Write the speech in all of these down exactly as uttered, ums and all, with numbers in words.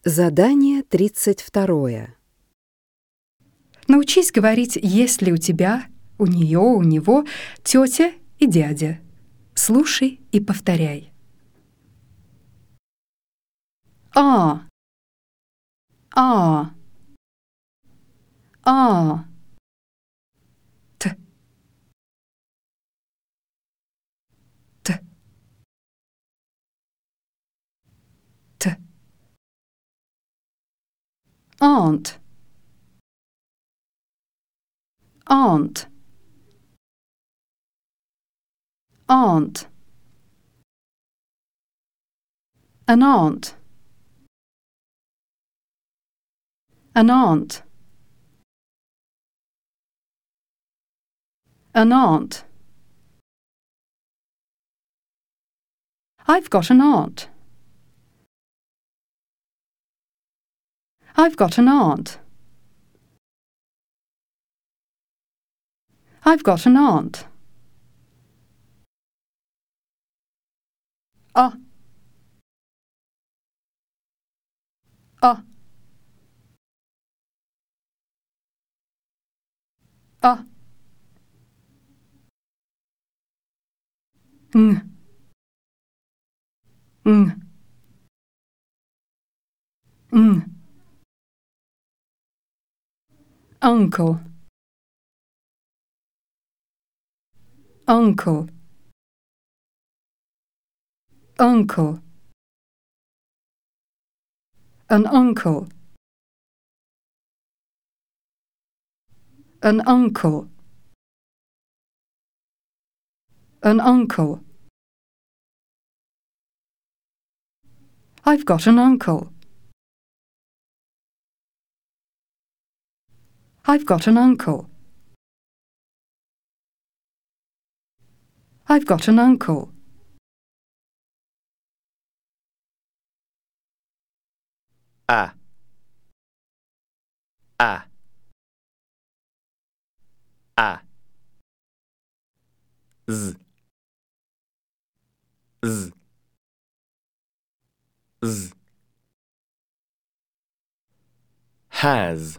Задание тридцать второе. Научись говорить «если у тебя», «у нее», «у него», «тетя» и «дядя». Слушай и повторяй. А. А. А. Т. Т. Т. Aunt. Aunt. Aunt. An aunt. An aunt. An aunt. I've got an aunt. I've got an aunt. I've got an aunt. A. A. A. Ng. Ng. Ng. Uncle. Uncle. Uncle. An uncle. An uncle. An uncle. I've got an uncle. I've got an uncle. I've got an uncle. A. A. A. Z. Z. Z. Has.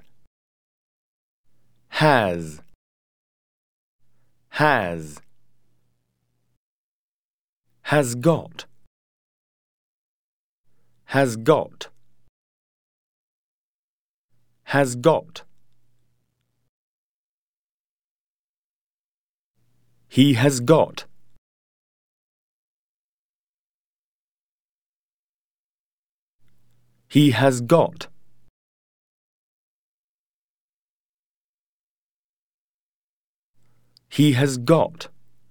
Has. Has. Has got. Has got. Has got. He has got. He has got. He has got.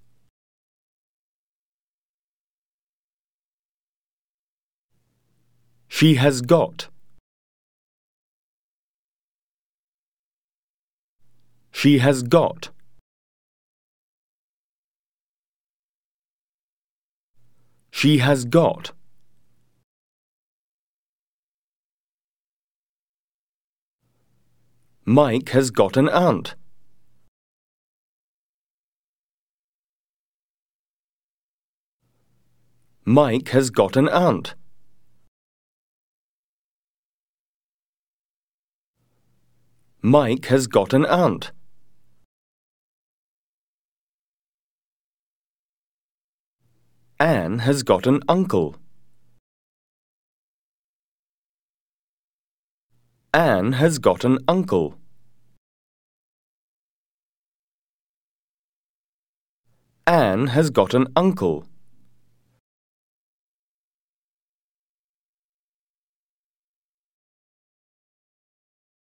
She has got. She has got. She has got. Mike has got an aunt. Mike has got an aunt. Mike has got an aunt. Anne has got an uncle. Anne has got an uncle. Anne has got an uncle.